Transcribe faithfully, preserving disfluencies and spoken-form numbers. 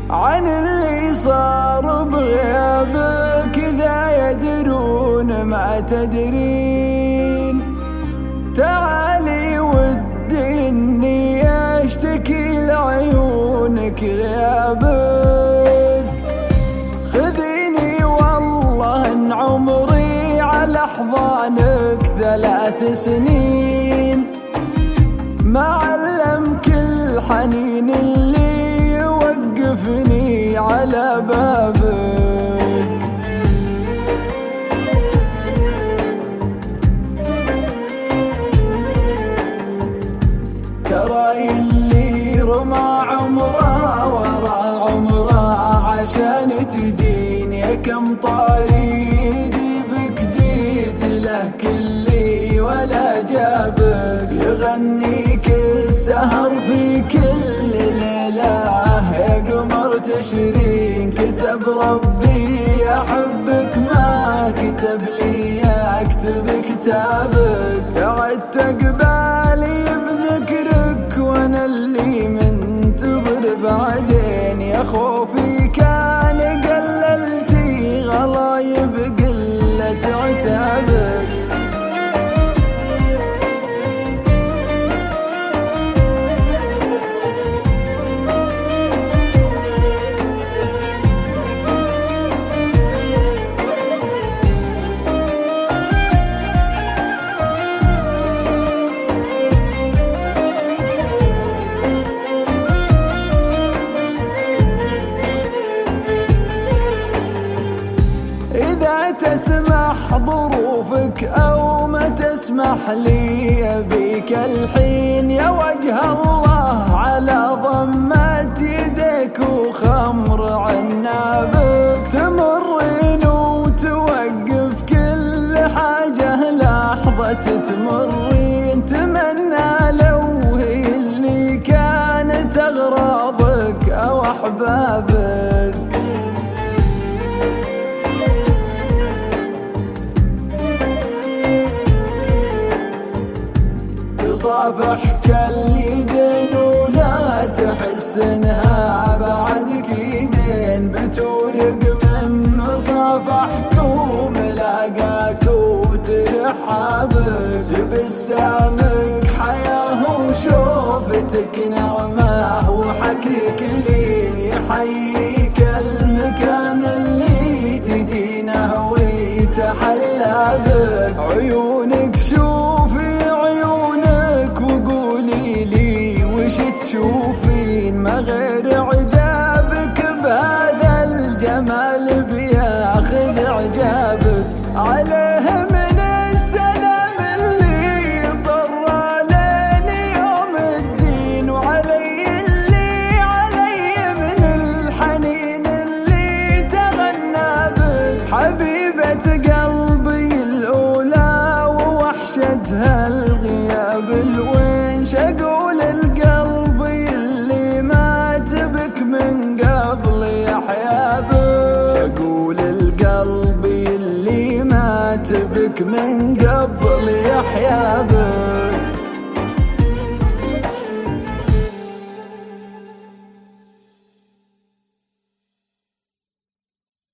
عن اللي صار بغيابك إذا يدرون ما تدرين. تعالي ودي إني أشتكي لعيونك غيابك، خذيني والله إن عمري على أحضانك ثلاث سنين. ما علمك الحنين اللي يوقفني على بابك. ترى اللي رمى عمره ورا عمره عشان تجيني، كم طريق بك جيت له كلي ولا جابك. يغنيك السهر في كل ليلة يا قمر تشرين، كتب ربي أحبك ما كتب لي أكتب كتابك. تعدت قبالي بذكرك وانا اللي منتظر بعدين، يا خوفي كان قللتي غلايب قلة عتابك. إذا تسمح ظروفك أو ما تسمح لي بيك الحين، يا وجه الله على ضمة يديك وخمر عنابك. تمرين وتوقف كل حاجة لحظة تمرين، تمنى لو هي اللي كانت أغراضك أو أحبابك. تصافح كاليدين ولا تحس انها بعدك يدين، بتورق من مصافحك وملاقاك وترحابك. تبسامك حياه وشوفتك نعمه وحكيك لين، يحييك المكان اللي تجينه ويتحلى بك. عيونك شوفي تشوفين ما غير عجابك، بهذا الجمال بياخذ عجابك. عليه من السلام اللي طر لين يوم الدين، وعلي اللي علي من الحنين اللي تغنى بك. حبيبة قلبي الأولى ووحشتها الغياب الوين، شقول القلب من قبل يحيا بك. شقول القلب اللي مات بك من قبل يحيا بك.